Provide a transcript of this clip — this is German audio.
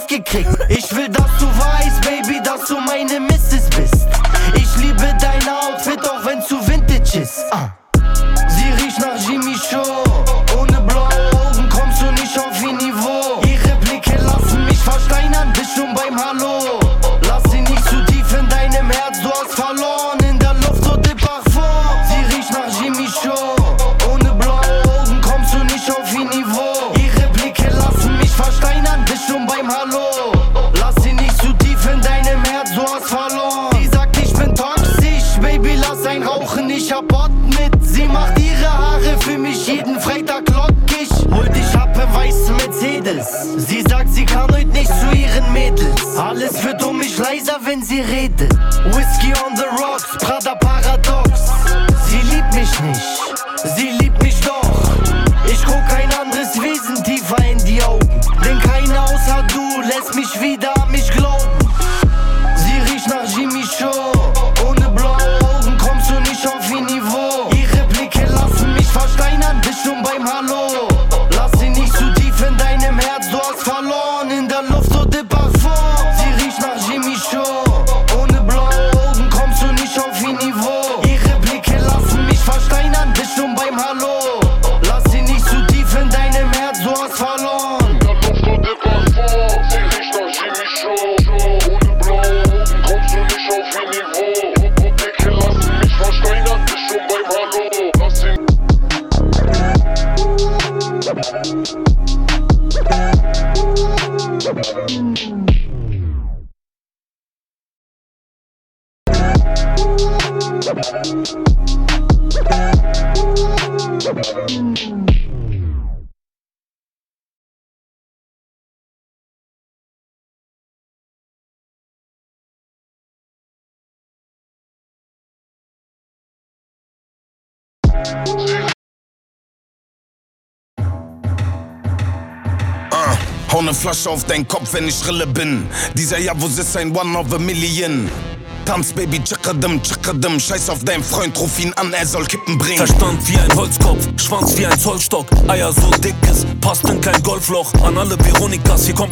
gekriegt. Ich will, dass du weißt, Baby, dass du meine Misses bist. Ich liebe dein Outfit, auch wenn's zu vintage ist. Sie riecht nach Jimmy Choo. Ohne blaue Augen kommst du nicht auf ihr Niveau. Ihre Blicke lassen mich versteinern, bist schon beim Hallo. Lass sie nicht zu tief in deinem Herz, du hast verloren. In der Luft so de Parfum. Sie riecht nach Jimmy Choo. Ohne blaue Augen kommst du nicht auf ihr Niveau. Ihre Blicke lassen mich versteinern, bist schon beim Hallo. Lass sie nicht zu tief in deinem Herz, du hast verloren. Sie sagt, ich bin toxisch, Baby, lass ein Rauchen, ich hab Bot mit. Sie macht ihre Haare für mich jeden Freitag lockig. Holt ich ab im weißen Mercedes. Sie sagt, sie kann heute nicht zu ihren Mädels. Alles wird um mich leiser, wenn sie redet. Whiskey on the rocks, Prada Paradox. Sie liebt mich nicht, sie liebt mich doch. Ich guck ein anderes Wesen tiefer in die Augen. Denn keiner außer du lässt mich wieder an mich glauben. Sie riecht nach Jimmy Choo. Ohne blaue Augen kommst du nicht auf ihr Niveau. Ihre Blicke lassen mich versteinern, bist schon beim Hallo. Lass sie nicht zu tief in deinem Herz, du hast verloren. In der Luft so de Parfum. Sie riecht nach Jimmy Choo. Ohne blaue Augen kommst du nicht auf ihr Niveau. Ihre Blicke lassen mich versteinern, bist schon beim Hallo. Lass sie nicht zu tief in deinem Herz, du hast verloren. In der Luft so de Parfum. Sie riecht nach Jimmy Choo. Ohne blaue Augen kommst du nicht auf ihr Niveau. Blicke lassen mich versteinern, bist schon beim Hallo. Lass sie Hau ne Flasche auf deinen Kopf, wenn ich Rille bin. Dieser Javus ist ein One of a Million. Tanz, Baby, tschakadum, tschakadum. Scheiß auf deinen Freund, ruf ihn an, er soll Kippen bringen. Verstand wie ein Holzkopf, Schwanz wie ein Zollstock. Eier so dickes, passt in kein Golfloch. An alle Veronikas, hier kommt